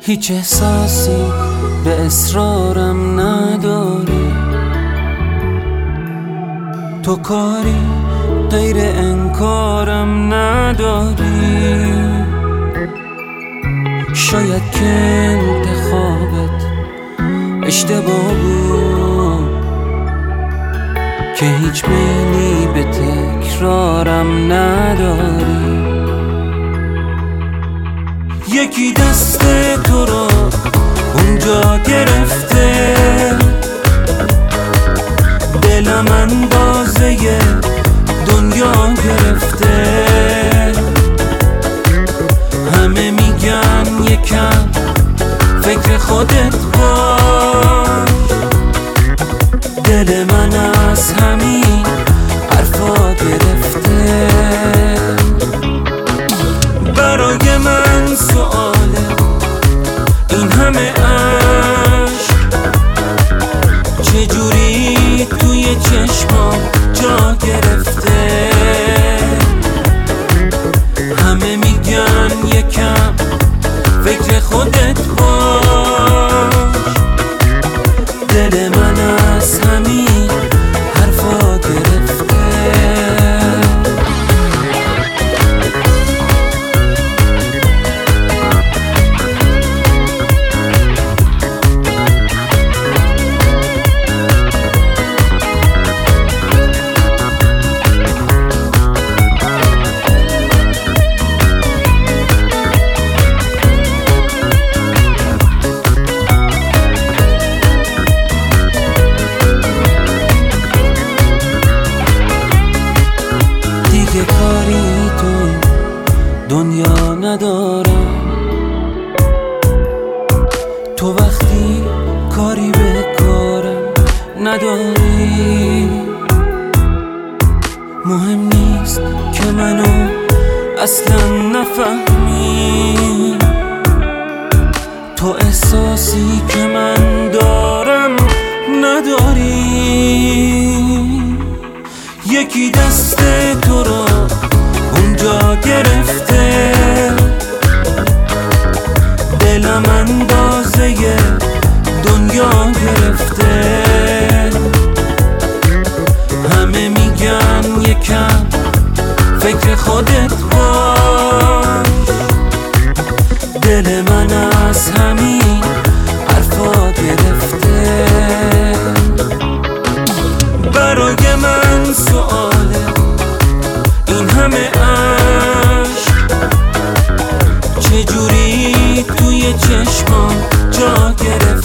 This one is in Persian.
هیچ احساسی به اصرارم نداری، تو کاری غیر انکارم نداری. شاید که انتخابت اشتباه بود، که هیچ میلی به تکرارم نداری. یکی دست تو رو اونجا گرفته، دلم اندازه دنیا گرفته. همه میگن یکم فکر خودت باش، دل من از همین حرفا گرفته. برای من سؤاله این همه عشق، چجوری توی چشمام جا گرفته. همه میگن یکم فکر خودت باش، دل من از همین حرفا گرفته. دیگه کاری تو دنیا ندارم، تو وقتی کاری به کارم نداری. مهم نیست که منو اصلا نفهمی، تو احساسی که من دارم نداری. یکی دست تو رو اونجا گرفته، دلم اندازه دنیا گرفته. همه میگن یکم فکر خودت باش، دل من از همین حرفا گرفته. برای من سؤاله این همه عشق، چجوری توی چشمام جا گرفته.